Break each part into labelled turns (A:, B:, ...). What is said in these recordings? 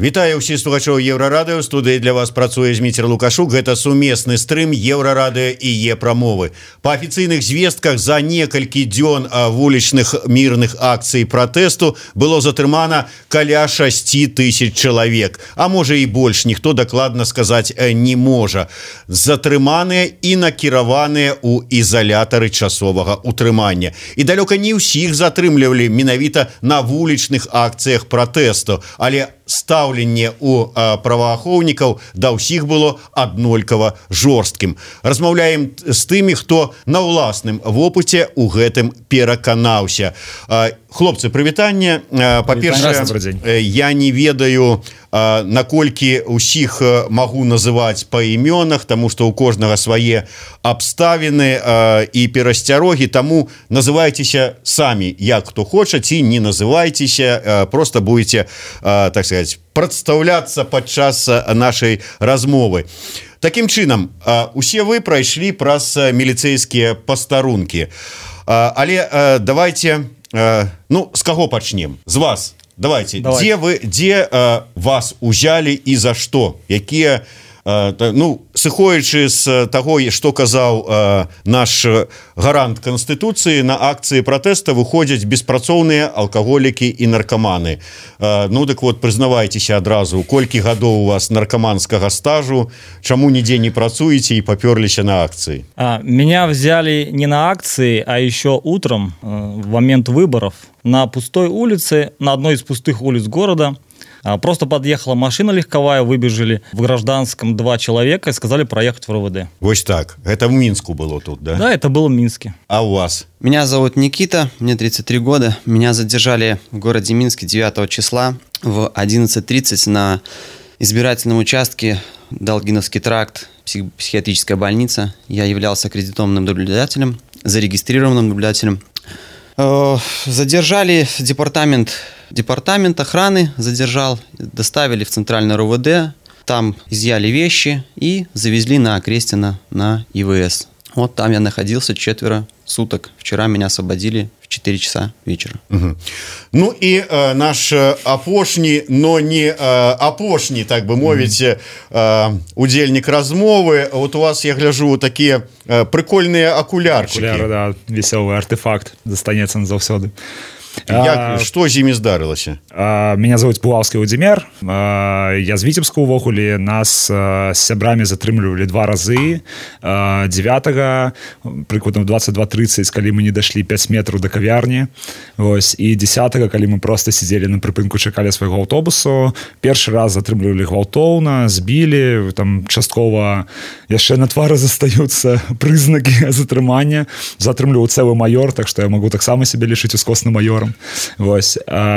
A: Вітаю ўсіх слухачоў Еўрарадыё. У студыі для вас працуе Зміцер Лукашук. Гэта сумесны стрым Еўрарадыё і Е-прамовы. Па афіцыйных звестках за некалькі дзён вулічных мірных акцый пратэсту было затрымана каля 6 тысяч чалавек. А можа і больш, ніхто дакладна сказаць не можа. Затрыманыя і накіраваныя ў ізалятары часовага утрымання. І далёка не ўсіх затрымлівалі менавіта на вулічных акцыях пратэсту, але стаўленне у праваахоўнікаў да ўсіх было аднолькава жорсткім. Размаўляем з тымі, хто на ўласным вопыце ў гэтым пераканаўся. Хлопцы, прывітанне. Па-першае, я не ведаю, наколькі ўсіх магу называць па імёнах, таму што ў кожнага свае абставіны і перасцярогі, таму называйцеся самі, як хто хоча, ці не называйцеся, просто будете, так сказать, прадстаўляцца падчас нашай размовы. Такім чынам, усе вы прайшлі праз міліцэйскія пастарункі. Але давайте, з каго пачнем? З вас. Давайте. Дзе вас узялі і за што? Якія, сыходзячы з таго, што казаў наш гарант Канстытуцыі, на акцыі пратэста выходзяць беспрацоўныя алкаголікі і наркаманы. Так вот, прызнавайцеся адразу, колькі гадоў у вас наркоманскага стажу, чаму нідзе не працуеце і папёрліся на акцыі?
B: Меня взяли не на акции, а еще утром, в момент выборов, на пустой улице, на одной из пустых улиц города. Просто подъехала машина легковая, выбежали в гражданском 2 человека и сказали проехать в РОВД.
A: Вот так. Это в Минску было тут, да?
B: Да, это было в Минске.
A: А у вас?
C: Меня зовут Никита, мне 33 года. Меня задержали в городе Минске 9 числа в 11:30 на избирательном участке Долгиновский тракт, психиатрическая больница. Я являлся аккредитованным наблюдателем, зарегистрированным наблюдателем. Задержали департамент охраны, задержал, доставили в центральное РОВД, там изъяли вещи и завезли на Окрестино на ИВС. Вот там я находился 4 суток. Вчера меня освободили в 4 часа вечера.
A: Угу. Ну и наш апошні, но не апошні, так бы мовіць, удзельнік размовы. Вот у вас, я гляжу, такія прикольныя акулярчыкі.
D: Акуляры, да, весёлы артефакт, застанецца назаўсёды.
A: Что з імі здарылася?
D: Меня зовут Пулаўскі Владимир. Я з Віцебска ўвогуле. Нас з сябрамі затрымлівалі 2 разы. 9-го, прыкладна 22:30, калі мы не дашлі 5 метраў да кавярні. Ось, і 10-го, калі мы просто сидзелі на прыпынку, чакалі свайго аўтобусу. Першы раз затрымлівалі гвалтоўна, збілі, там часткова яшчэ на твары застаюцца прызнакі затрымання. Затрымліваў цэлы майор, так што я магу таксама себе лічыць ускосным майорам. Вось.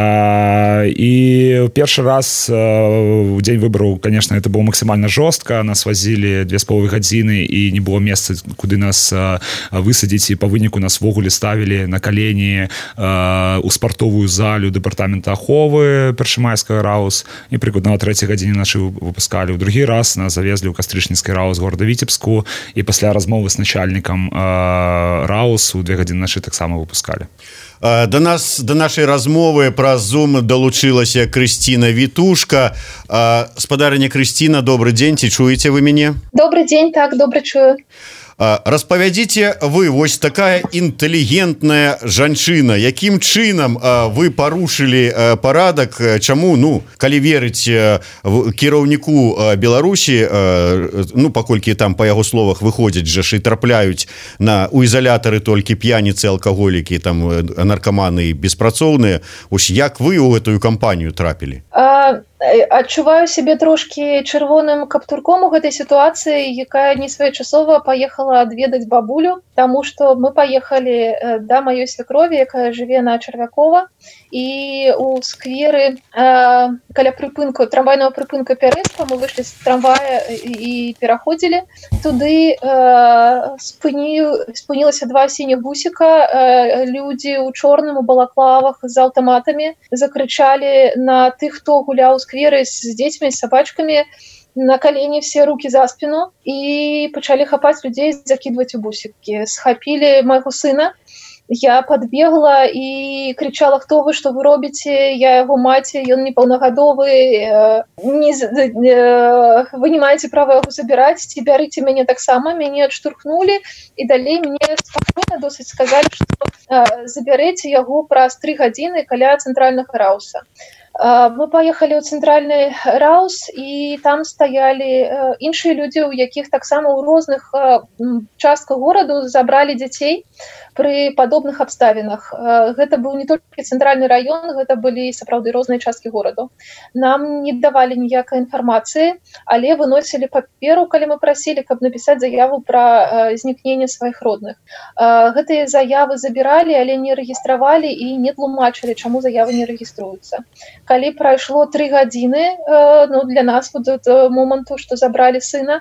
D: І першы раз у дзень выбараў, конечно, это было максимально жорстка. Нас вазілі 2,5 гадзіны і не было месца, куды нас высадзіць, і па выніку нас вогуле ставілі на калені у спартовую залю дэпартамента аховы Першамайскага РАУС, і прыкладна на 3 гадзіне нашы выпускалі. У другі раз нас завезлі ў Кастрычніцкі РАУС города Віцебску, і пасля размовы з начальнікам РАУС у 2 гадзіны нашы таксама выпускалі.
A: До нашай размовы праз Zoom далучылася Крысціна Вітушка. Спадарыня Крысціна, добрый дзень, ці чуеце вы мяне?
E: Добрый дзень, так, добра чую.
A: Распавядзіце вы, вось такая інтэлігентная жанчына, якім чынам вы парушылі парадак, чаму, калі верыць кіраўніку Беларусі, паколькі там, па яго словах, выходзяць жа і трапляюць у ізалятары толькі п'яніцы, алкаголікі, там наркаманы і беспрацоўныя, ось як вы ў гэтую кампанію трапілі?
E: Адчуваю сябе трошкі чырвоным каптурком у гэтай сітуацыі, якая несвоечасова паехала адведаць бабулю, таму што мы паехалі да маёй свякрові, якая жыве на Чарвякова, і у скверы каля прыпынку, трамвайнага прыпынка Пярэцка мы выйшлі з трамвая і пераходзілі. Туды спынілася 2 сініх бусіка, людзі ў чорным, у балаклавах з аўтаматамі закрычалі на тых, хто гуляў у скверы з дзецьмі, з сабачкамі, на колени все руки за спину и почали хапать людей, закидывать у бусики. Схапили моего сына, Я подбегла і кричала: хто вы, што вы робіце, я яго маці, ён непаўнагадовы, вы не маеце права яго забіраць, ці бярыце мяне таксама. Мяне адштурхнулі і далей мне спакойна досыць сказалі, што забярэце яго праз 3 гадзіны каля цэнтральнага рауса. Мы паехалі ў цэнтральны раус, і там стаялі іншыя людзі, у якіх таксама ў розных частках гораду забралі дзяцей пры падобных абставінах. Гэта быў не толькі цэнтральны раён, гэта былі сапраўды розныя часткі гораду. Нам не давалі ніякай інфармацыі, але выносілі паперу, калі мы прасілі, каб напісаць заяву пра знікненне сваіх родных. Гэтыя заявы забіралі, але не рэгістравалі і не тлумачылі, чаму заявы не рэгіструюцца. Калі прайшло 3 гадзіны, для нас моманту, што забралі сына,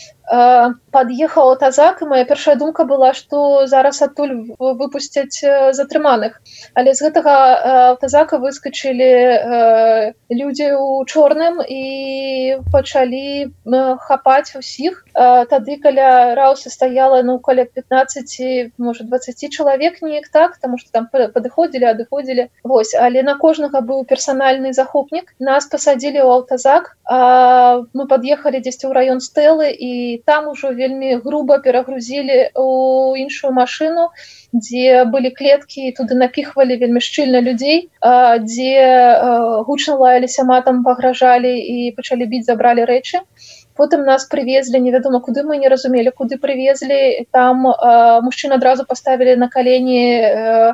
E: пад'ехаў аўтазак, і моя першая думка была, што зараз адтуль выпусцяць затрыманых. Але з гэтага аўтазака выскачылі людзі ў чорным і пачалі хапаць усіх. Тады каля рауса стаяла каля 15, можа 20 чалавек, неяк так, таму што там падыходзілі, адыходзілі. Але на кожнага быў персанальны захопнік. Нас пасадзілі ў аўтазак, мы пад'ехалі дзесьці ў раён Стэлы, і там ужо вельмі груба перагрузілі ў іншую машыну, дзе былі клеткі, і туды напіхвалі вельмі шчыльна людзей, дзе гучна лаяліся матам, пагражалі і пачалі біць, забралі рэчы. Потым нас прывезлі, невядома куды, мы не разумелі, куды прывезлі. Там мужчын адразу паставілі на калені,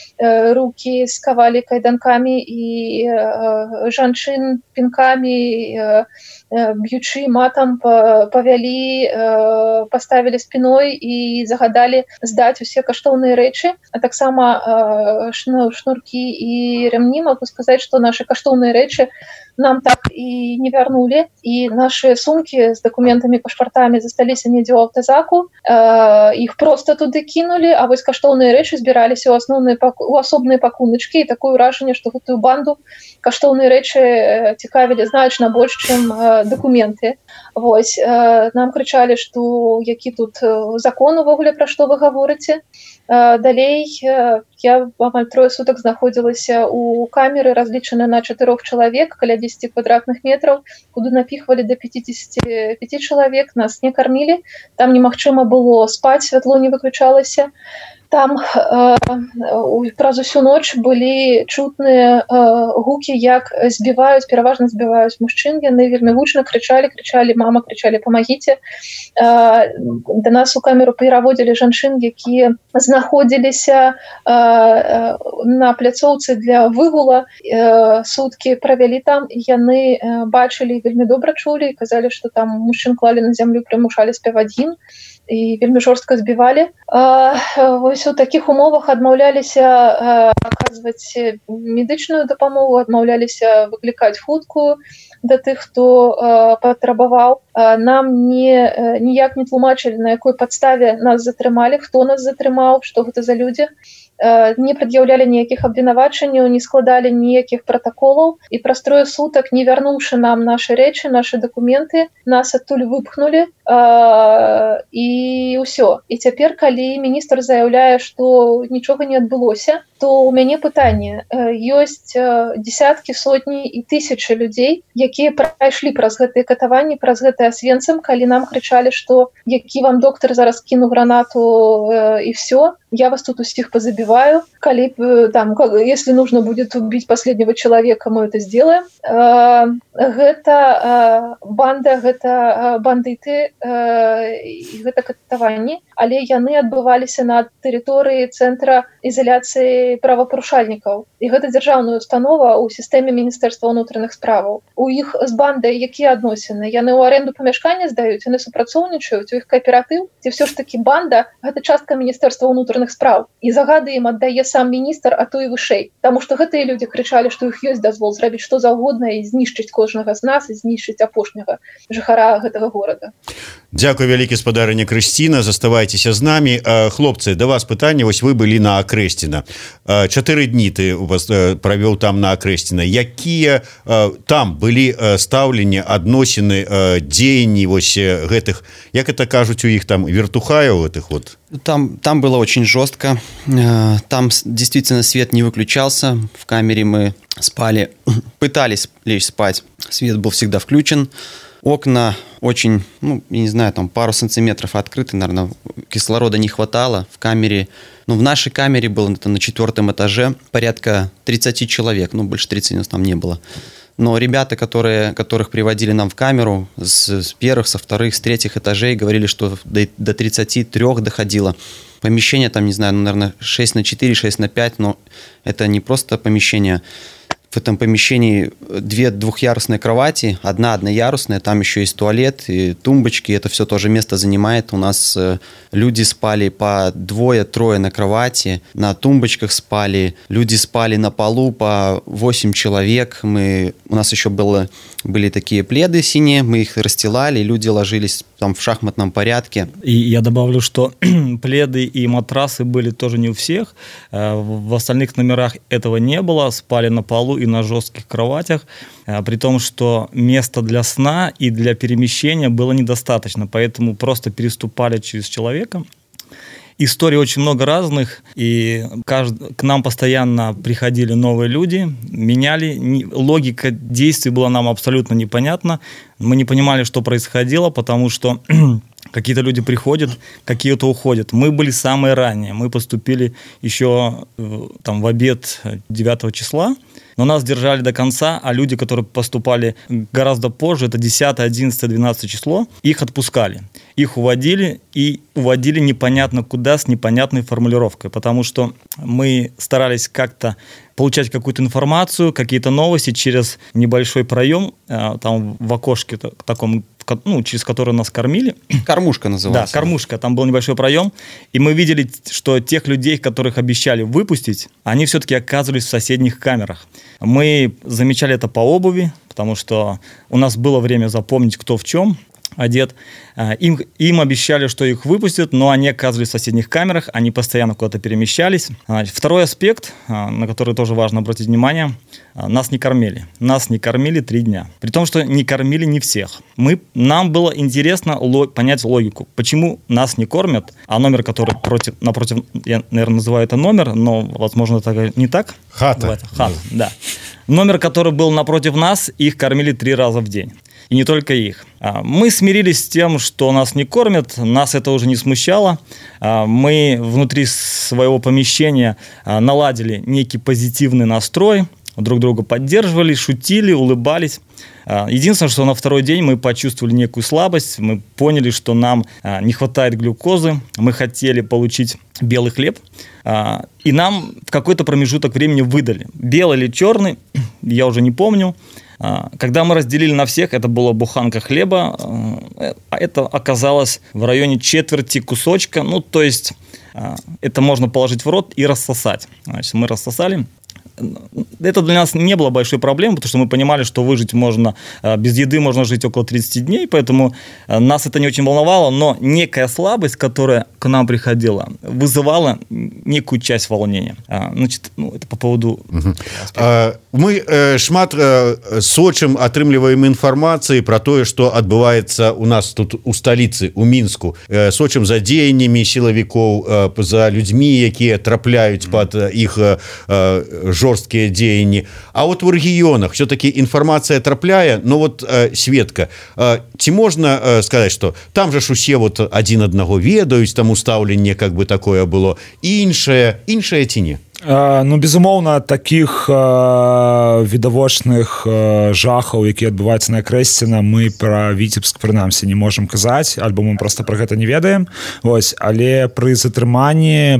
E: рукі скавалі кайданкамі, і жанчын пінкамі, б'ючы матам, павялі, паставілі спіной і загадалі здаць усе каштоўныя рэчы, а таксама шнуркі і рямні. Могу сказаць, што нашы каштоўныя рэчы нам так і не вярнулі, і нашы сумкі з дакументамі, пашпартамі засталіся недзе ў аўтазаку, іх проста туды кінулі, а вось каштоўныя рэчы збіраліся ў асобныя пакуначкі, і такое ўражанне, што гэтую банду каштоўныя рэчы цікавілі значна больш, чым дакументы. Нам крычалі, што які тут закон увогуле, пра што вы гаворыце. Далей я амаль 3 сутак знаходзілася ў камеры, разлічаны на 4 чалавек, каля 10 квадратных метраў, куды напіхвалі да 55 чалавек, нас не кармілі, там немагчыма было спаць, святло не выключалася. Там праз усю ноч былі чутныя гукі, як збіваюць, пераважна збіваюць мужчын. Яны вельмі гучна крычалі, мама, крычалі, памагіце. Да нас у камеру пераводзілі жанчын, якія знаходзіліся на пляцоўцы для выгула. Суткі правялі там, і яны бачылі, вельмі добра чулі, і казалі, што там мужчын клалі на зямлю, прымушалі спяваць гімн і вельмі жорстка збівалі. У такіх умовах адмаўляліся аказваць медычную дапамогу, адмаўляліся выклікаць хуткую да тых, хто патрабаваў. Нам ніяк не тлумачылі, на якой падставе нас затрымалі, хто нас затрымаў, што гэта за людзі. Не прад'яўлялі ніякіх абвінавачанняў, не складалі ніякіх пратаколаў, і праз 3 сутак, не вярнуўшы нам нашы рэчы, нашы дакументы, нас адтуль выпхнулі, і ўсё. І цяпер, калі міністр заяўляе, што нічога не адбылося, то ў мяне пытанне. Ёсць дзесяткі, сотні і тысячы людзей, якія прайшлі праз гэтыя катаванні, праз гэты Освенцим, калі нам крычалі, што які вам доктар зараз кіну гранату і все, я вас тут усіх позабиваю. Калі там, если нужно будет убить последнего человека, мы это сделаем. Гэта банда, гэта бандыты, гэта катаванні, але яны адбываліся на тэрыторыі цэнтра ізаляцыі правапарушальнікаў. І гэта дзяржаўная установа ў сістэме Міністэрства ўнутраных справаў. У іх з бандай якія адносіны? Яны ў аренду памяшкання здаюць, яны супрацоўнічаюць, у іх кааператыў, ці ўсё ж такі банда гэта частка Міністэрства ўнутраных справ. І загады ім аддае сам міністр, а то і вышэй. Таму што гэтыя людзі крычалі, што іх ёсць дазвол зрабіць што заўгодна і знішчыць кожнага з нас, і знішчыць апошняга жыхара гэтага горада.
A: Дзякуй вялікі, спадарыня Крысціна, заставайцеся з намі. Хлопцы, да вас пытанне, вось вы былі на Акрэсціна. 4 дні ты правёў там на Акрэсціна. Якія там былі стаўленні, адносіны, дзеянні вось гэтых, як это кажуць у іх там, вертухаяў гэтых вот?
C: Там было очень жестко. Там действительно свет не выключался. В камере мы спали, пытались лечь спать. Свет был всегда включен. Окна очень, я не знаю, там пару сантиметров открыты, наверное, кислорода не хватало. В камере, в нашей камере было это на 4-м этаже порядка 30 человек, больше 30 у нас там не было. Но ребята, которых приводили нам в камеру с первых, со вторых, с третьих этажей, говорили, что до 33 доходило. Помещение там, не знаю, наверное, 6x4, 6x5, но это не просто помещение. В этом помещении 2 двухъярусные кровати, одна одноярусная, там еще есть туалет и тумбочки, это все тоже место занимает. У нас люди спали по 2-3 на кровати, на тумбочках спали, люди спали на полу по 8 человек. У нас еще были такие пледы синие, мы их расстилали, люди ложились там в шахматном порядке.
B: И я добавлю, что пледы и матрасы были тоже не у всех. В остальных номерах этого не было, спали на полу и на жестких кроватях, при том, что места для сна и для перемещения было недостаточно, поэтому просто переступали через человека. Историй очень много разных, и к нам постоянно приходили новые люди, меняли. Логика действий была нам абсолютно непонятна. Мы не понимали, что происходило, потому что какие-то люди приходят, какие-то уходят. Мы были самые ранние. Мы поступили еще в обед 9 числа, но нас держали до конца, а люди, которые поступали гораздо позже, это 10, 11, 12 число, их отпускали. Их уводили непонятно куда с непонятной формулировкой, потому что мы старались как-то получать какую-то информацию, какие-то новости через небольшой проем, там в окошке таком, через который нас кормили.
C: Кормушка называлась.
B: Да, кормушка. Там был небольшой проем. И мы видели, что тех людей, которых обещали выпустить, они все-таки оказывались в соседних камерах. Мы замечали это по обуви, потому что у нас было время запомнить, кто в чем одет. Им обещали, что их выпустят, но они оказывались в соседних камерах, они постоянно куда-то перемещались. Второй аспект, на который тоже важно обратить внимание, нас не кормили. Нас не кормили 3 дня. При том, что не кормили не всех. Нам было интересно понять логику. Почему нас не кормят, а номер, который напротив, я, наверное, называю это номер, но, возможно, это не так.
A: Хата.
B: Хата, да. Номер, который был напротив нас, их кормили 3 раза в день. И не только их. Мы смирились с тем, что нас не кормят, нас это уже не смущало. Мы внутри своего помещения наладили некий позитивный настрой, друг друга поддерживали, шутили, улыбались. Единственное, что на второй день мы почувствовали некую слабость, мы поняли, что нам не хватает глюкозы, мы хотели получить белый хлеб, и нам в какой-то промежуток времени выдали. Белый или черный, я уже не помню. Когда мы разделили на всех, это была буханка хлеба, это оказалось в районе четверти кусочка, то есть это можно положить в рот и рассосать. Значит, мы рассосали. Это для нас не было большой проблемой, потому что мы понимали, что выжить можно, без еды можно жить около 30 дней, поэтому нас это не очень волновало, но некая слабость, которая к нам приходила, вызывала некую часть волнения. Значит, это по поводу...
A: Мы шмат сочым атрымліваем інфармацыі про тое, што адбываецца у нас тут у сталіцы, у Мінску, сочым за дзеяннямі сілавікоў, за людзьмі, якія трапляюць пад іх жорсткія дзеянні. А вот в рэгіёнах все-таки інфармацыя трапляе, но вот Светка, ці можна сказаць, што там же ж усе вот адзін аднаго ведаюць, там устаўленне как бы такое было, іншае ці не?
D: Безумоўна, таких відавочных жахаў, якія адбываюцца на Крэсціна, мы пра Віцебск прынамсі не можам казаць, альбо мы просто пра гэта не ведаем. Але пры затрыманні,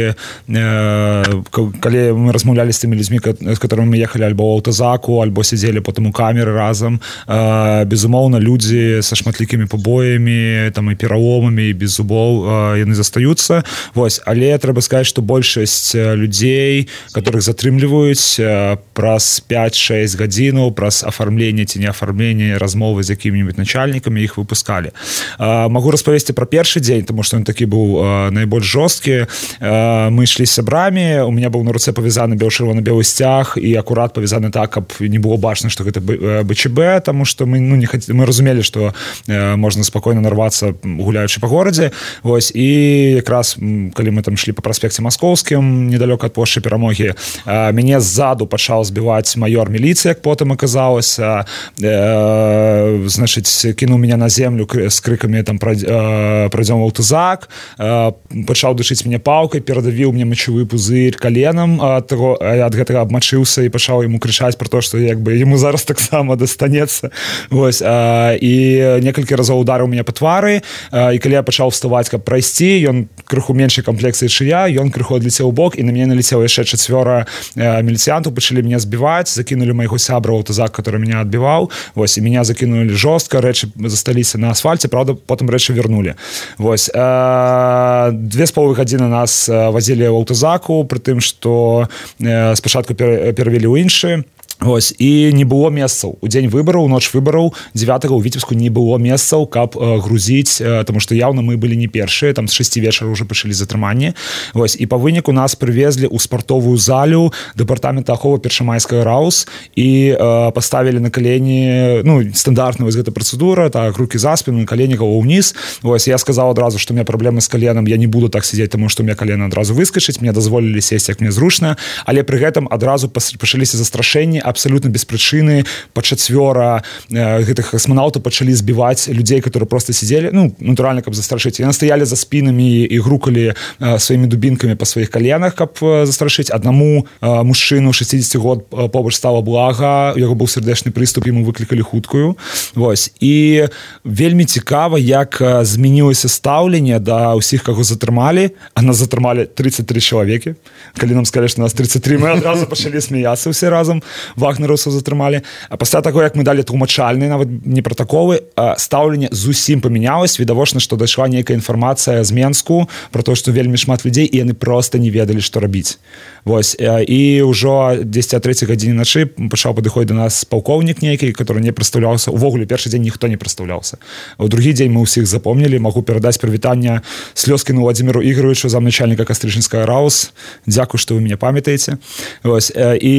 D: калі мы размаўлялі з тымі людзьмі, з которымі мы ехалі альбо ў аўтазаку, альбо сядзелі потым у камеры разам, безумоўна, людзі са шматлікімі пабоямі, там і пераломамі, і без зубоў яны застаюцца. Але трэба сказаць, што большасць людзей, людзей, которых затрымліваюць праз 5-6 гадзінаў праз афармленне ці не афармленне размовы з якімі-нибудь начальнікамі іх выпускалі. Магу распавесці пра першы дзень, тому што ён такі быў найбольш жорсткі. Мы ішлі з сябрамі, у меня быў на руцэ павязаны чырвона-белы сцяг і акурат павязаны так, каб не было бачна, што гэта БЧБ, таму што мы мы разумелі, што можна спакойна нарвацца гуляючы па горадзе. Вось, і якраз калі мы там ішлі па праспекце Маскоўскім недалёка ад плошчы Перамогі, мяне ззаду пачаў збіваць майор міліцыі, як потым аказалася, значыць, кінуў мяне на землю з крыкамі там пройдём аўтазак, пачаў душыць мяне палкай, перадавіў мне мачавы пузырь каленам, ад гэтага абмачыўся і пачаў яму крычаць пра то, што як бы яму зараз таксама дастанецца. Вось, і некалькі разоў ударыў мяне па твары, і калі я пачаў вставаць, каб прайсці, ён крыху меншай камплекцыі, чым я, ён крыху адлецеў у бок, і на мяне налецела яшчэ 4 міліцыянтаў, пачалі мяне збіваць, закінулі майго сябра ў аўтазак, который меня адбіваў. Вось, і мяне закінулі жорстка, рэчы засталіся на асфальце, правда, потым рэчы вернулі. Вось, 2,5 гадзіны нас вазілі ў аўтазаку, пры тым, што спачатку перавялі ў іншы. Вось, і не было месцаў. У дзень выбараў, ноч выбараў 9 ў Віцебску не было месцаў, каб грузіць, таму што яўна мы былі не першыя, там з 6 вечара ўжо пачалі затрыманні. Вось, і па выніку нас прывезлі ў спартовую залю дэпартамента аховы Першамайскага РАУС і паставілі на калені, ну, стандартная вось гэта працэдура, так, рукі за спіну, калені галоў ўніз. Вось, я сказаў адразу, што у меня праблемы з каленам, я не буду так сидзець, таму што у меня калена адразу выскачыць, мне дазволілі сесці, як мне зручна, але пры гэтым адразу пачаліся застрашэнні абсолютно без прычыны, па 4 гэтых касманаўтаў пачалі збіваць людзей, которые просто сидели, ну, натуральна, каб застрашыць. Яны стаялі за спінамі і грукалі сваімі дубінкамі па сваіх каленах, каб застрашыць. Аднаму мужчыну 60 год побач стала блага, у яго быў сардэчны прыступ, яму выклікалі хуткую. Вось. І вельмі цікава, як змянілася стаўленне да ўсіх, каго затрымалі, а нас затрымалі 33 чалавекі. Калі нам сказалі, што нас 33, мы адразу пачалі смяяцца ўсе разам. Вагнераўцаў затрымалі. А пасля таго, як мы далі тлумачальныя, нават не пратаколы, стаўленне зусім памянялось. Відавочна, што дайшла нейкая інфармацыя з Менску пра то, што вельмі шмат людзей, і яны проста не ведалі, што рабіць. Вось. І ўжо 10:03 гадзіне начы пачаў падыходзіць да нас палкоўнік нейкі, который не прадстаўляўся. Увогуле, першы дзень ніхто не прадстаўляўся. У другі дзень мы ўсіх запомнілі. Магу перадаць прывітанне Слёскіну Владзіміру Ігоровичу, замначальніка Кастрычніцкага РАУС. Дзякуй, што вы мяне памятаеце. Вось.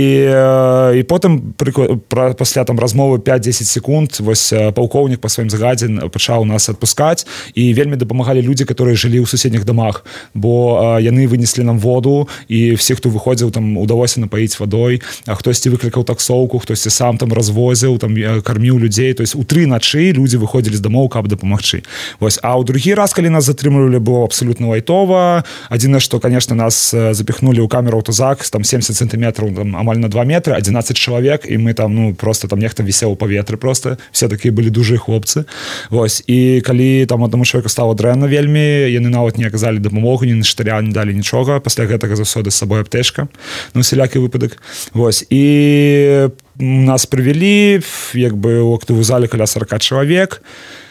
D: І потым пасля там размовы 5-10 секунд вось палкоўнік па сваім загадзе пачаў нас адпускаць, і вельмі дапамагалі людзі, которые жылі ў суседніх дамах, бо яны вынеслі нам воду, і все, хто выходзіў, там удалося напаіць вадой, а хтосьці выклікаў таксоўку, хтосьці сам там развозіў, там карміў людзей. То есть у 3 начы людзі выходзілі з дамоў, каб дапамагчы. Вось. А ў другі раз, калі нас затрымлівалі, было абсолютно лайтова. Адзінае, што, конечно, нас запихнули ў камеру аўтазак, там 70 сантиметраў, там амаль на 2 метры, 11 чалавек, і мы там, ну, просто там нехта вісеў у паветры просто. Все такія былі дужыя хлопцы. Вось. І калі там аднаму чалавеку стала дрэнна вельмі, яны нават не аказалі дапамогу, ні на штыря, не далі нічога. Пасля гэтага заўсёды з сабой аптэчка. Ну, усялякі выпадак. Вось. І нас прывялі, як бы у актовую зале каля 40 чалавек.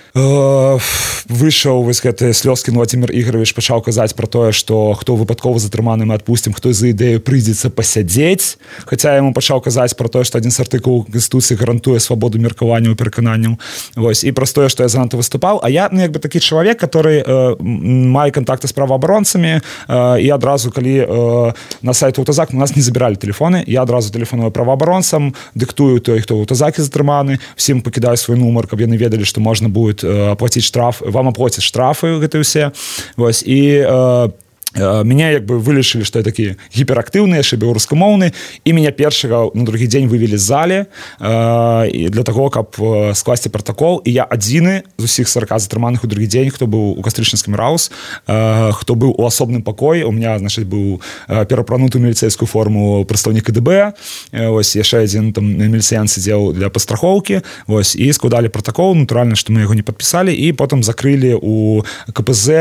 D: Выйшаў вось гэты Слёскін Владзімір Ігорович, пачаў казаць пра тое, што хто выпадкова затрыманы, мы адпусцім, хто за ідэю прыйдзецца пасядзець. Хаця яму пачаў казаць пра тое, што адзін з артыкулаў Канстытуцыі гарантуе свабоду меркавання і перакананняў. Вось. І праз тое, што я занадта выступаў. А я, ну, як бы такі чалавек, который мае кантакты з праваабаронцамі, і адразу, калі на сайт аўтазак, у нас не забіралі тэлефоны, я адразу тэлефоную праваабаронцам, дыктую той, хто ў аўтазакі затрыманы, всім пакідаю свой нумар, каб яны ведалі, што можна будет оплатить штраф, вам оплатят штрафы гэтыя ўсе. Вось. І меня як бы вылечылі, што я такі гіперактыўны, яшчэ беларускамоўны, і меня першага на другі дзень вывелі з зале для таго, каб скласці пратакол. І я адзіны з усіх 40 затрыманых у другі дзень, хто быў у Кастрычніцкім РАУС, хто быў у асобным пакоі. У меня, значит, быў перапрануты ў міліцэйскую форму прадстаўнік КДБ. Вось, яшчэ адзін там міліцыян сидзеў для пастрахоўкі. Вось, і складалі пратакол, натуральна, што мы яго не падпісалі, і потым закрылі у КПЗ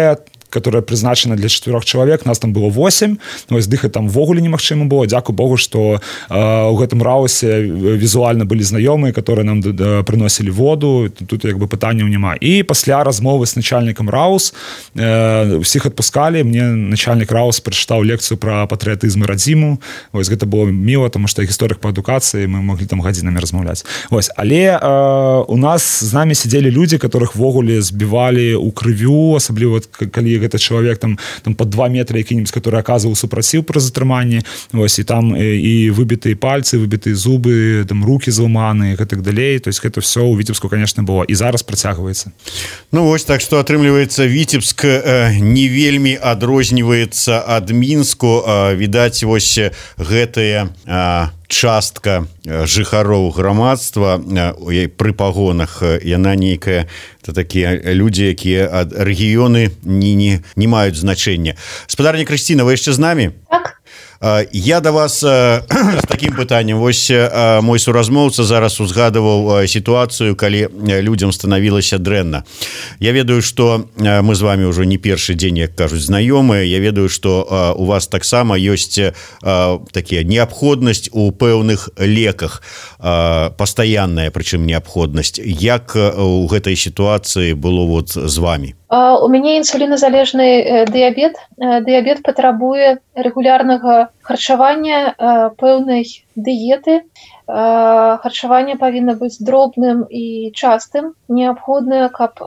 D: которая прызначана для 4 чалавек, нас там было 8, вось дыхаць там ввогуле немагчыма было. Дзякуй Богу, што у гэтым раусе візуальна былі знаёмыя, которые нам прыносілі воду, тут як бы пытанняў няма. І пасля размовы з начальнікам раус усіх адпускалі, мне начальнік раус прачытаў лекцыю пра патрыятызм і радзіму. Вось гэта было міла, таму што гісторыях па адукацыі мы маглі там гадзінамі размаўляць. Вось, але у нас з намі сядзелі людзі, которых ввогуле збівалі ў крывю, асабліва калі гэта чалавек там пад 2 метры які-нибудь, который аказваў супраціў пры затрыманні. Вось, і там і выбітыя пальцы, выбітыя зубы, там рукі зламаныя і так далей. То есть гэта все у Віцебску, конечно, было і зараз працягваецца.
A: Ну вось, так што атрымліваецца, Віцебск не вельмі адрозніваецца ад Мінску. Відаць, вось гэтая частка жыхароў грамадства пры пагонах, яна нейкая, это такія людзі, якія ад рэгіёны не маюць значэння. Спадарня Крысціна, вы яшчэ з намі?
E: Так.
A: Я да вас з такім пытаннем. Вось мой суразмоўца зараз узгадываў сітуацыю, калі людзям станавілася дрэнна. Я ведаю, што мы з вами ўжо не першы дзень, як кажуць, знаёмыя. Я ведаю, што у вас таксама ёсць такія неабходнасць у пэўных леках, пастаянная прычым неабходнасць. Як у гэтай сітуацыі было вот з вами?
E: У мяне інсуліназалежны дыябет. Дыябет патрабуе рэгулярнага харчавання, пэўнай дыеты. Харчаванне павінна быць дробным і частым. Неабходна, каб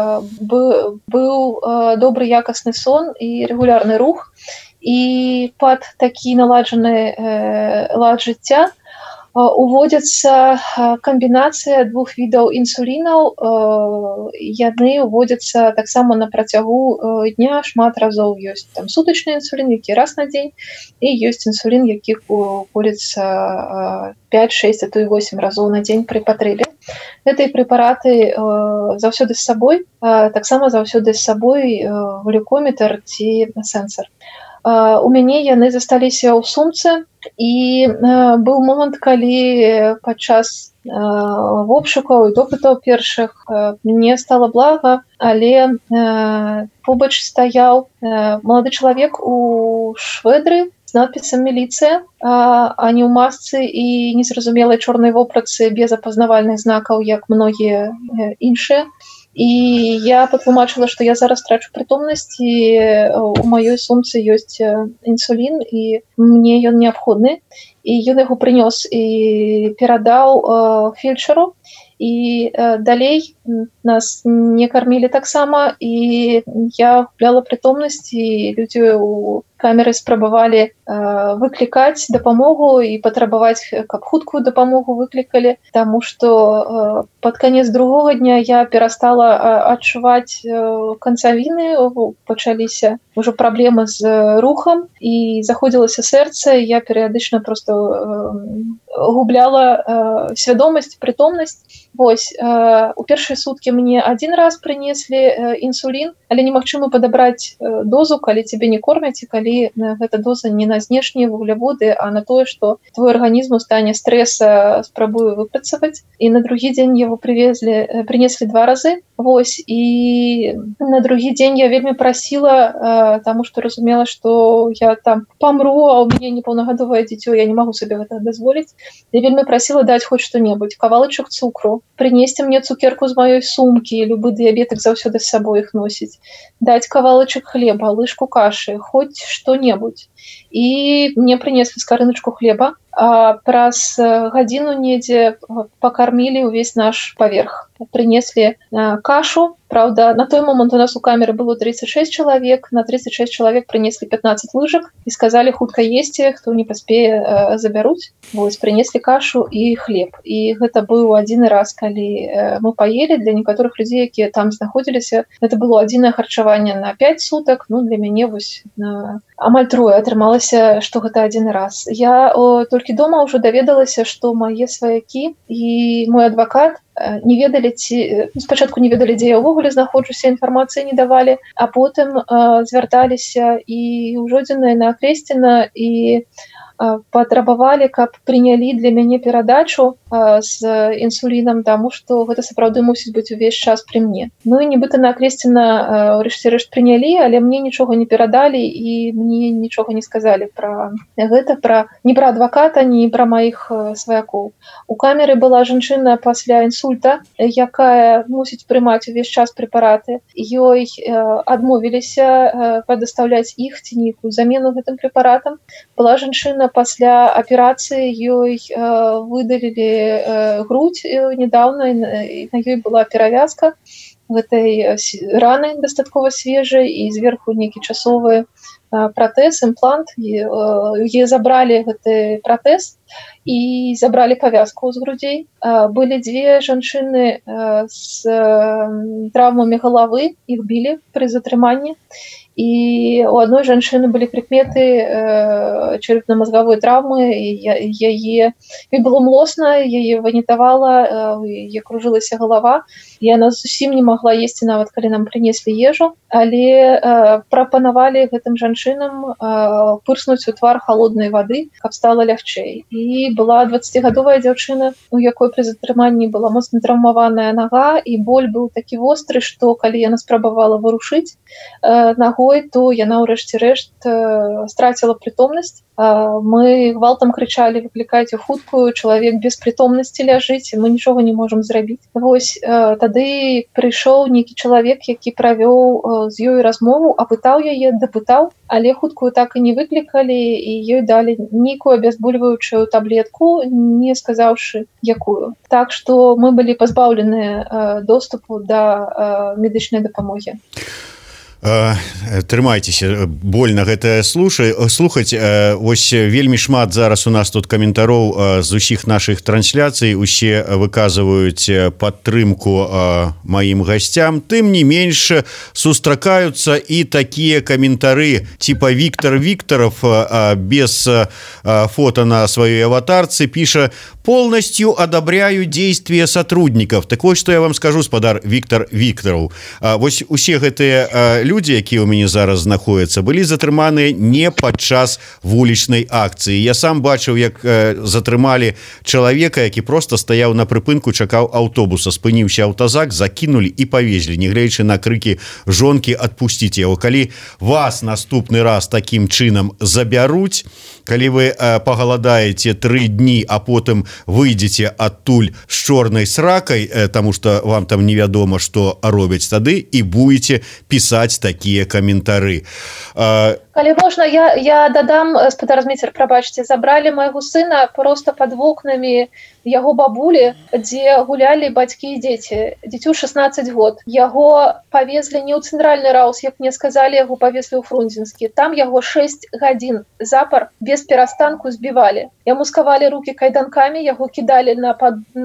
E: быў добры якасны сон і рэгулярны рух. І пад такі наладжаны лад жыцця уводзяцца камбінацыя 2 відаў інсулінаў. Яны уводзяцца таксама на працягу дня шмат разоў. Ёсць там сутачны інсулін, які раз на дзень, і ёсць інсулін, які колецца 5, 6, а то і 8 разоў на дзень пры патрэбе. Гэтыя прэпараты заўсёды з сабой, таксама заўсёды з сабой глюкометр ці сэнсар. У мяне яны засталіся ў сумцы, і быў момант, калі падчас обшукаў і допытаў першых мне стала блага, але побач стаяў малады чалавек у швэдры з надпісам «Міліцыя», а не ў масцы і незразумелай чорнай вопратцы без апазнавальных знакаў, як многія іншыя. І я патлумачыла, што я зараз трачу прытомнасць, і у маёй сумцы ёсць інсулін, і мне ён неабходны. І ён яго прынёс і перадаў фельчару. І далей нас не кармілі таксама, і я губляла прытомнасць, і людзі ў камеры спрабавалі выклікаць дапамогу і патрабаваць, каб хуткую дапамогу выклікалі, таму што пад канец другога дня я перастала адчуваць канцавіны, пачаліся ўжо праблемы з рухам, і заходзілася сэрца, і я перыядычна проста губляла свядомасць, прытомнасць. Вось, у першыя суткі мне 1 раз прынеслі інсулін, але немагчыма падабраць дозу, калі цябе не кормяць, і калі гэта доза не на знешнія вугляводы, а на тое, што твой арганізм у стане стрэса спрабуе выпрацаваць. І на другі дзень яго прынеслі 2 разы. Вось, і на другі дзень я вельмі прасіла, таму што разумела, што я там памру, а ў мяне непаўнагадовае дзіцё, я не магу сабе гэта дазволіць. Я вельмі прасіла даць хоць што-небудзь, кавалачак цукру, прынесці мне цукерку з маёй сумкі, любы дыябетык заўсёды з сабой іх носіць, даць кавалачак хлеба, лыжку кашы, хоць што-небудзь. І мне прынеслі скарыначку хлеба, а праз гадзіну недзе пакармілі ўвесь наш паверх. Прынеслі кашу. Праўда, на той момант у нас у камеры было 36 чалавек, на 36 чалавек прынеслі 15 лыжак і сказалі хутка есці, хто не паспее забяруць. Вось, прынеслі кашу і хлеб. І гэта быў адзіны раз, калі мы паелі. Для некаторых людзей, якія там знаходзіліся, гэта было адзінае харчаванне на 5 сутак. Ну, для мяне вось амаль 3 атрымалася, што гэта адзіны раз. Я толькі дома ўжо даведалася, што мае сваякі і мой адвакат не ведалі, спачатку не ведалі, дзе я ўвогуле знаходжуся, інфармацыі не давалі, а потым звярталіся і ў Жодзіна, і на Акрэсціна, і патрабавалі, каб прынялі для мяне перадачу з інсулінам, таму што гэта сапраўды мусіць быць увесь час пры мне. Ну і нібыта на Акресціна рэшце-рэшт прынялі, але мне нічога не перадалі і мне нічога не сказалі пра гэта, ні пра адваката, ні пра маіх сваякоў. У камеры была жанчына пасля інсульта, якая мусіць прымаць увесь час прэпараты. Ёй адмовіліся прадастаўляць іх ці нейкую замену гэтым прэпаратам. Была жанчына пасля аперацыі, ёй выдалілі грудь недавно, і на ёй была перавязка гэтай раны дастаткова свежай, і зверху нейкі часовы пратэз, імплант. Яе забралі гэты пратэз і забралі павязку з грудзей. Былі дзве жанчыны з траўмамі галавы, іх білі пры затрыманні. І у адной жанчыны былі прыкметы чэрапна-мазгавой траўмы, ёй было млосна, яе ванітавала, яе кружылася галава, і яна зусім не магла есці, нават калі нам прынеслі ежу, але прапанавалі гэтым жанчынам пырснуць у твар халоднай вады, каб стала лягчэй. І была 20гадовая дзяўчына, у якой пры затрыманні была моцна траўмаваная нага, і боль быў такі востры, што калі яна спрабавала варушыць нагу, то яна ўрэшце рэшт страціла прытомнасць. Мы гвалтам крычалі: выклікайце хуткую, чалавек без прытомнасці ляжыць, мы нічога не можам зрабіць. Вось тады прыйшоў нейкі чалавек, які правёў з ёй размову, апытаў яе, дапытаў, але хуткую так і не выклікалі, і ёй далі нейкую абязбольваючую таблетку, не сказаўшы якую. Так што мы былі пазбаўленыя доступу да медычнай дапамогі.
A: Трымайцеся, больно гэта слухаць. Вось вельмі шмат зараз у нас тут каментароў з усіх нашых трансляцый, усе выказваюць падтрымку маім гасцям. Тым не менш сустракаюцца і такія каментары типа Виктор Викторов без фото на сваёй аватарцы піша: полностью одобряю действия сотрудников. Так вот, что я вам скажу, спадар Виктор Викторов. Вось усе гэтыя людзі, якія ў мяне зараз знаходзяцца, былі затрыманыя не падчас вулічнай акцыі. Я сам бачыў, як затрымалі чалавека, які просто стаяў на прыпынку, чакаў аўтобуса, спыніўся аўтазак, закінулі і павезлі, нягледзячы на крыкі жонкі адпусціць яго. Калі вас наступны раз такім чынам забяруць, калі вы пагаладаеце 3 дні, а потым выйдзеце адтуль з чорнай сракай, таму што вам там невядома, што робяць, тады і будете пісаць такія каментары.
E: Калі можна, я дадам, спадар Зміцер, прабачце, забралі майго сына просто пад вокнамі яго бабулі, дзе гулялі бацькі і дзеці. Дзіцю 16 год. Яго павезлі не ў цэнтральны раус, як мне сказалі, яго павезлі ў Фрунзенскі. Там яго 6 гадзін запар без перастанку збівалі. Яму скавалі рукі кайданкамі, яго кідалі на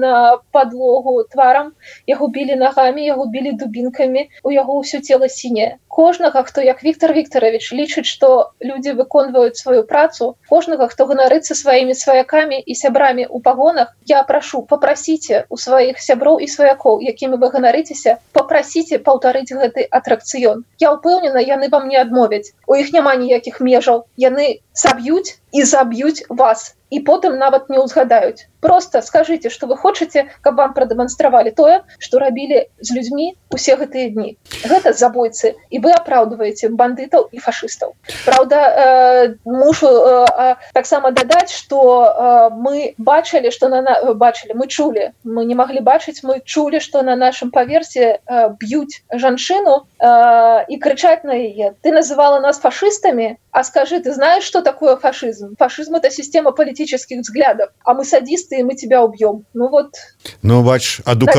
E: падлогу тварам, яго білі нагамі, яго білі дубінкамі, у яго ўсё цела сіняе. Кожнага, хто, як Віктор Вікторович, лічыць, што людзі выконваюць сваю працу, кожнага, хто ганарыцца сваімі сваякамі і сябрамі ў пагонах, я прашу, папрасіце у сваіх сяброў і сваякоў, якімі вы ганарыцеся, папрасіце паўтарыць гэты атракцыён. Я ўпэўнена, яны вам не адмовяць. У іх няма ніякіх межаў. Яны саб'юць і заб'юць вас. І потым нават не ўзгадаюць. Просто скажыце, што вы хочаце, каб вам прадэманстравалі тое, што рабілі з людзьмі усе гэтыя дні. Гэта забойцы, і вы апраўдваеце бандытаў і фашыстаў. Праўда, мушу таксама дадаць, што мы бачылі, што мы чулі, мы не маглі бачыць, мы чулі, што на нашым паверсе б'юць жанчыну і крычаць на яе: ты называла нас фашистами, а скажи, ты знаешь, что такое фашизм? Фашизм — это система политических взглядов, а мы садисты, и мы тебя убьем. Ну вот.
A: Ну, бач,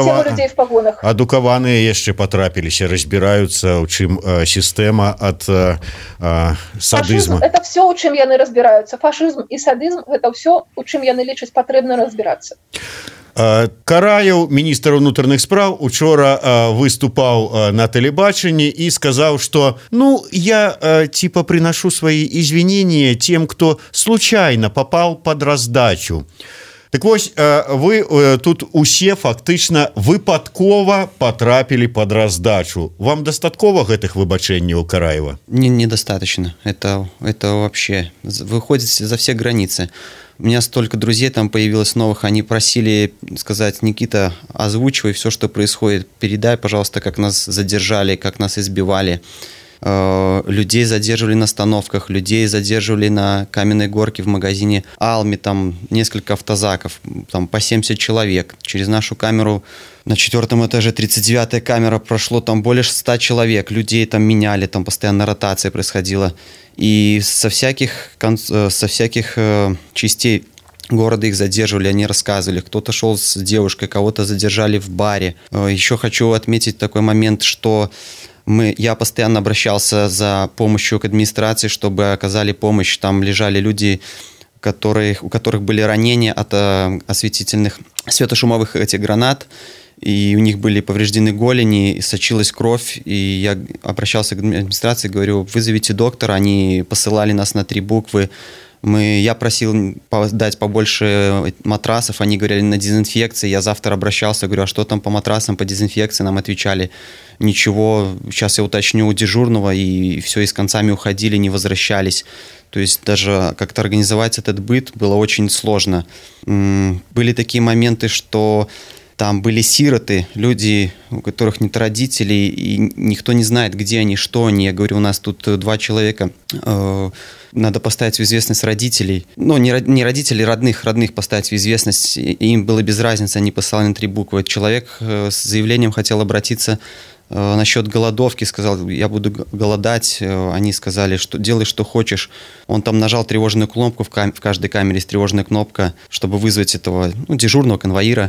A: адукаваныя яшчэ потрапіліся, разбіраюцца, у чым сістэма ад садызма.
E: Фашизм — это все, у чым яны разбіраюцца. Фашизм і садызм — это все, у чым яны лічаць патрэбна разбірацца.
A: Караев, міністр унутраных спраў, учора выступаў на тэлебачанні и сказал, что я типа приношу свои извинения тем, кто случайно попал под раздачу. Так вось вы тут усе фактычна выпадкова потрапілі под раздачу. Вам дастаткова гэтых выбачэнняў Караева?
C: Недостаточно. Это вообще выходит за все границы. У меня столько друзей там появилось новых, они просили сказать: Никита, озвучивай все, что происходит, передай, пожалуйста, как нас задержали, как нас избивали. Людей задерживали на остановках, людей задерживали на Каменной горке в магазине Алми, там несколько автозаков, там по 70 человек. Через нашу камеру на 4-м этаже 39-я камера прошло там более 100 человек, людей там меняли, там постоянно ротация происходила. И со всяких частей города их задерживали, они рассказывали. Кто-то шел с девушкой, кого-то задержали в баре. Еще хочу отметить такой момент, что я постоянно обращался за помощью к администрации, чтобы оказали помощь. Там лежали люди, у которых были ранения от осветительных светошумовых этих гранат, и у них были повреждены голени, сочилась кровь, и я обращался к администрации, говорю: вызовите доктора. Они посылали нас на 3 буквы. Я просил дать побольше матрасов, они говорили на дезинфекции. Я завтра обращался, говорю: а что там по матрасам, по дезинфекции? Нам отвечали: ничего, сейчас я уточню у дежурного, и все, и с концами уходили, не возвращались. То есть даже как-то организовать этот быт было очень сложно. Были такие моменты, что там были сироты, люди, у которых нет родителей, и никто не знает, где они, что они. Я говорю: у нас тут 2 человека, надо поставить в известность родителей. Ну, не родителей, родных поставить в известность. Им было без разницы, они послали на 3 буквы. Человек с заявлением хотел обратиться насчет голодовки, сказал: я буду голодать. Они сказали: что делай, что хочешь. Он там нажал тревожную кнопку, в каждой камере есть тревожная кнопка, чтобы вызвать этого дежурного конвоира.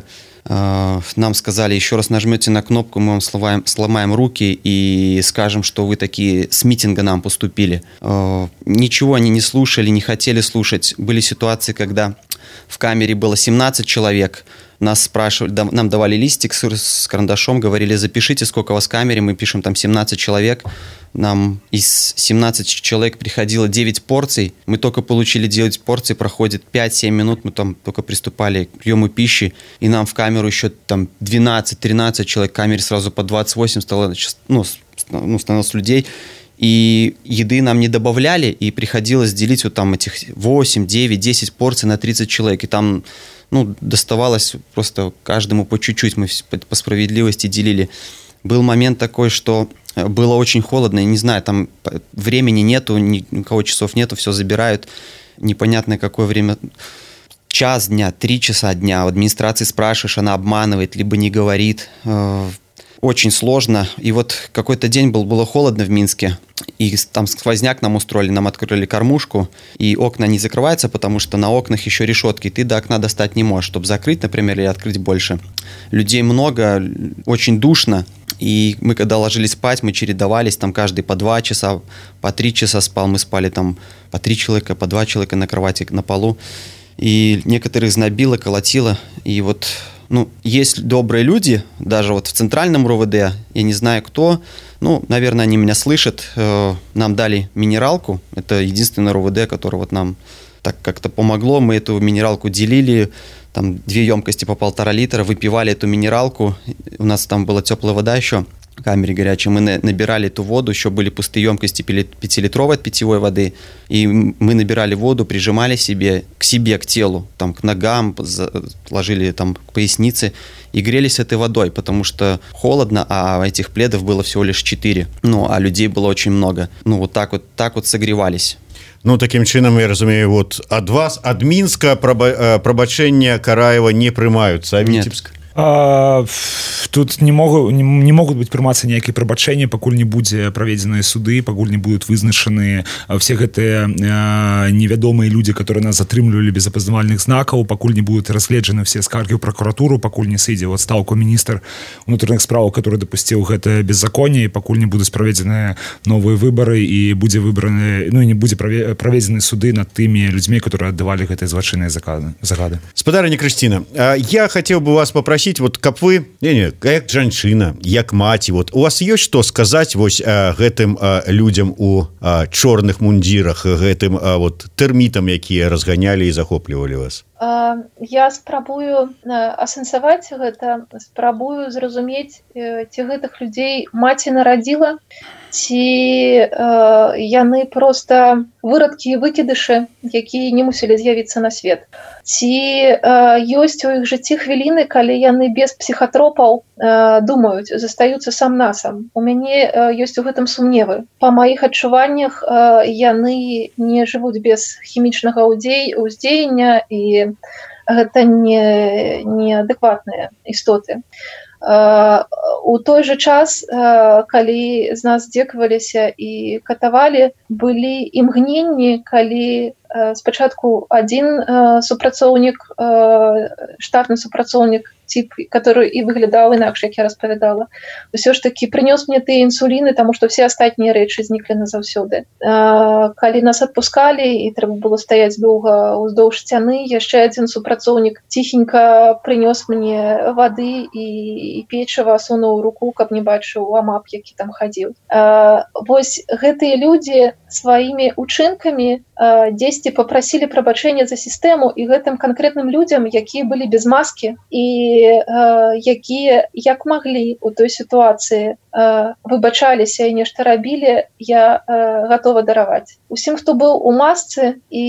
C: Нам сказали: еще раз нажмете на кнопку, мы вам сломаем руки и скажем, что вы такие с митинга нам поступили. Ничего они не слушали, не хотели слушать. Были ситуации, когда в камере было 17 человек. Нас спрашивали, нам давали листик с карандашом, говорили: запишите, сколько у вас в камере. Мы пишем там 17 человек. Нам из 17 человек приходило 9 порций. Мы только получили 9 порций, проходит 5-7 минут, мы там только приступали к приему пищи, и нам в камеру еще там 12-13 человек, в камере сразу по 28 становилось людей. И еды нам не добавляли, и приходилось делить вот там этих 8, 9, 10 порций на 30 человек. И там доставалось просто каждому по чуть-чуть, мы по справедливости делили. Был момент такой, что было очень холодно, я не знаю, там времени нету, ни у кого часов нету, все забирают, непонятно какое время, час дня, 3 часа дня, в администрации спрашиваешь, она обманывает, либо не говорит, очень сложно. И вот какой-то день было холодно в Минске, и там сквозняк нам устроили, нам открыли кормушку, и окна не закрываются, потому что на окнах еще решетки, ты до окна достать не можешь, чтобы закрыть, например, или открыть больше. Людей много, очень душно, и мы когда ложились спать, мы чередовались, там каждый по 2 часа, по 3 часа спал, мы спали там по 3 человека, по 2 человека на кровати, на полу, и некоторых знобило, колотило, и вот... есть добрые люди, даже вот в центральном РОВД, я не знаю кто, наверное, они меня слышат, нам дали минералку, это единственное РОВД, которое вот нам так как-то помогло, мы эту минералку делили, там 2 емкости по 1,5 литра, выпивали эту минералку, у нас там была теплая вода еще, в камере горячей, мы набирали эту воду, еще были пустые емкости 5-литровой от питьевой воды, и мы набирали воду, прижимали к себе, к телу, там, к ногам, ложили там к пояснице и грелись этой водой, потому что холодно, а этих пледов было всего лишь 4, а людей было очень много. Вот так вот согревались.
A: Таким чынам, я разумею, вот ад вас, ад Мінска прабачэння Караева не прымаюцца, а Віцебск?
D: Тут не могут быть прымацца ніякія прабачэнні, пакуль не будзе праведзеныя суды, пакуль не будуць вызначаны все гэтыя невядомыя людзі, которые нас затрымлівалі без апазнавальных знакаў, пакуль не будуць разгледжаны все скаргі ў пракуратуру, пакуль не сыдзе в адстаўку міністр унутраных справаў, который дапусціў гэта беззаконне, і пакуль не будуць праведзеныя новыя выбары і будзе выбраны, не будзе праведзены суды над тымі людзьмі, которые аддавалі гэтыя злачынныя загады.
A: Спадарыня Крысціна, я хотел бы вас попросить, вот каб вы, як жанчына, як маці, вот у вас ёсць што сказаць вось гэтым людзям у чорных мундзірах, гэтым вот тэрмітам, якія разганялі і захоплівалі вас?
E: я спрабую асэнсаваць гэта, спрабую зразумець, ці гэтых людзей маці нарадзіла, ці яны проста вырадкі і выкідышы, якія не мусілі з'явіцца на свет. Ці ёсць у іх жыцці хвіліны, калі яны без псіхатропаў думаюць, застаюцца сам-насам. У мяне ёсць у гэтым сумневы. Па маіх адчуваннях яны не жывуць без хімічнага ўздзеяння, і гэта неадэкватныя істоты. У той жа час, калі з нас здзекаваліся і катавалі, былі імгненні, калі спачатку адзін супрацоўнік, штатны супрацоўнік, тип, который і выглядаў інакш, як я распавядала, усё ж такі прынёс мне тыя інсуліны, таму што ўсе астатнія рэчы зніклі назаўсёды. Калі нас адпускалі і трэба было стаяць доўга ўздоўж сцяны, яшчэ адзін супрацоўнік ціхенька прынёс мне вады і печыва, сунуў руку, каб не бачыў амап, які там хадзіў. Вось гэтыя людзі сваімі учынкамі дзесьці папрасілі прабачэння за сістэму, і гэтым канкрэтным людзям, якія былі без маскі і якія як маглі у той сітуацыі выбачаліся і нешта рабілі, я гатова дараваць. Усім, хто быў у масцы, і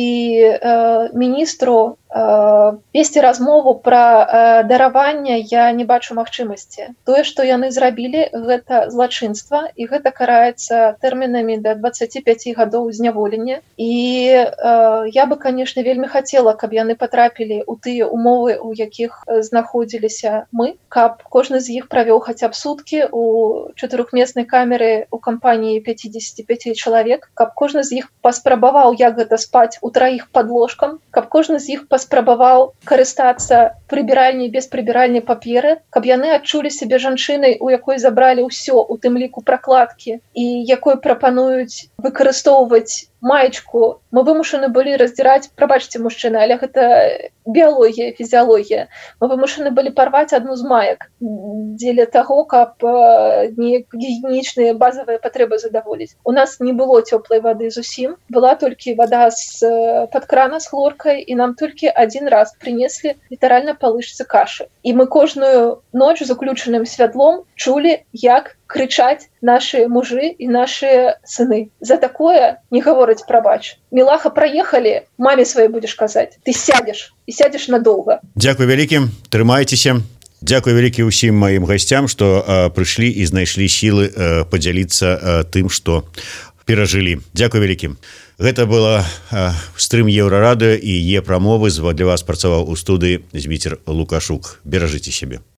E: міністру весці размову пра дараванне я не бачу магчымасці. Тое, што яны зрабілі, гэта злачынства, і гэта караецца тэрмінамі да 25 гадоў зняволення. І я бы, канешне, вельмі хацела, каб яны патрапілі ў тыя умовы, у якіх знаходзіліся мы, каб кожны з іх правёў хаця б суткі у 4-меснай камеры ў кампаніі 55 чалавек, каб кожны з іх паспрабаваў, як гэта спаць у траіх пад ложкам, каб кожны з іх паспрабаваў карыстацца прыбіральняй без прыбіральнай паперы, каб яны адчулі сябе жанчынай, у якой забралі ўсё, у тым ліку пракладкі, і якой прапануюць выкарыстоўваць маечку. Мы вымушаны былі раздзіраць, прабачце, мужчыны, але гэта біялогія, фізіялогія. Мы вымушаны былі парваць адну з маек дзеля таго, каб гігіенічныя базавыя патрэбы задаволіць. У нас не было цёплай вады зусім, была толькі вада з-пад крана з хлоркай, і нам толькі адзін раз прынеслі літаральна па лыжцы кашы. І мы кожную ноч з уключаным святлом чулі, як крычаць нашы мужы і нашы сыны. За такое не гавораць прабач. Мілаха, праехалі, маме сваёй будзеш казаць. Ты сядзеш, і сядзеш надоўга.
A: Дзякуй вялікім, трымайцеся. Дзякуй вялікі ўсім маім гасцям, што прыйшлі і знайшлі сілы падзяліцца тым, што перажылі. Дзякуй вялікім. Гэта была стрым Еўрарадыё і Е-прамовы. Для вас працаваў у студыі Зміцер Лукашук. Беражыце сябе.